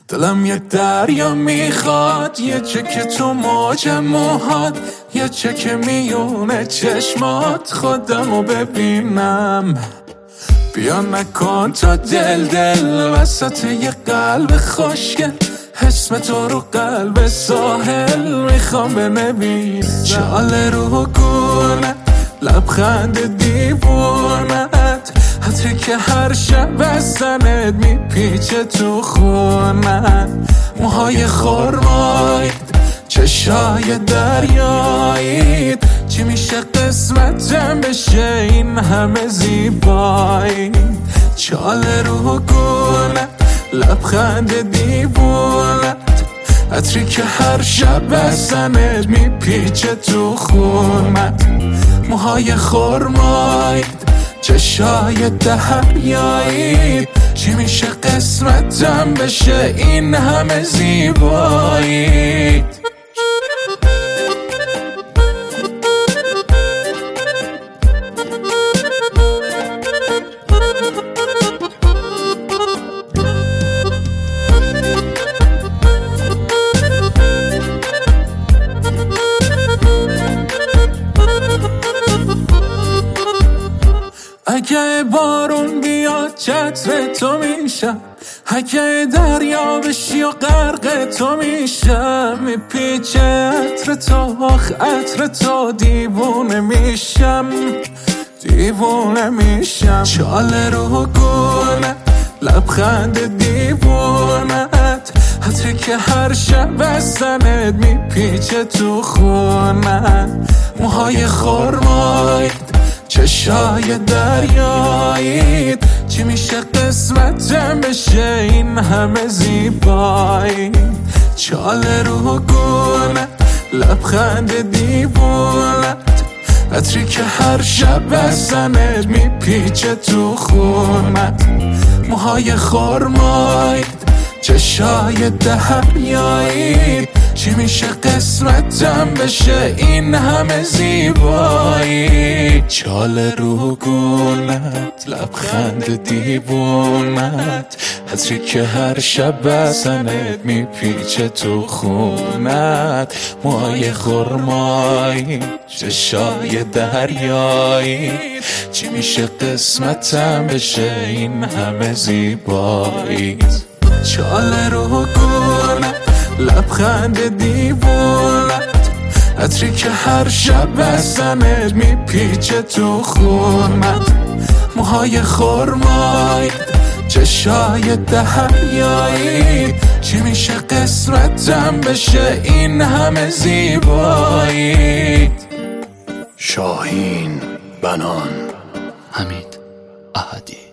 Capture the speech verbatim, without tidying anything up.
دلم یک دریا میخواد، یه چک تو موج موهات، یه چک میونه چشمات، خودمو ببینم. بیا نکن تا دل دل وسط یه قلب خوشگل، اسم تو رو قلب ساحل میخوام بنویسم. چاله رو گونه لبخند دیوونت، حتی که هر شب از زنت میپیچه تو خونت. موهای خرمایید، چشای دریایید، چی میشه قسمتم بشه این همه زیبایی. چاله رو گونه لبخند دیوونت، عطری که هر شب از زنت میپیچه تو خونت. موهای خرمایید، چشای دریایید، چی میشه قسمتم بشه این همه زیبایی. اگه بارون بیاد چتر تو میشم، اگه دریا بشی و غرق تو میشم. میپیچه عطر تو، آخ عطر تو، دیوونه میشم، دیوونه میشم. چاله رو گونه لبخند دیوونت، عطری که هر شب از زنت میپیچه تو خونت. موهای خرمایید، چشای دریایید، چی میشه قسمتم بشه این همه زیبایی. چاله رو گونه لبخند دیوونت، عطری که هر شب از زنت میپیچه تو خونت. موهای خرمایید، چشای دریایید، چی میشه قسمتم بشه این همه زیبایی. چاله رو گونت لبخند دیوونت، عطری که هر شب از زنت میپیچه تو خونت. موهای خرمایی، چشای دریایی، چی میشه قسمتم بشه این همه زیبایی. چاله رو گونه لبخند دیوونت، عطری که هر شب از زنت میپیچه تو خونت. موهای خرمایید، چشای دریایید، چی میشه قسمتم بشه این همه زیبایی. شاهین بنان، حمید احدی.